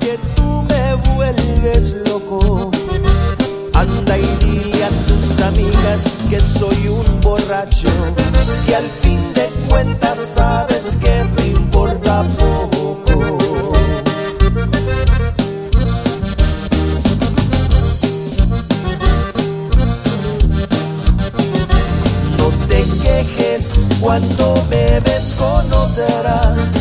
que tú me vuelves loco. Anda y dile a tus amigas que soy un borracho, que al fin de cuentas sabes que me importa poco. No te quejes cuando bebes con otra,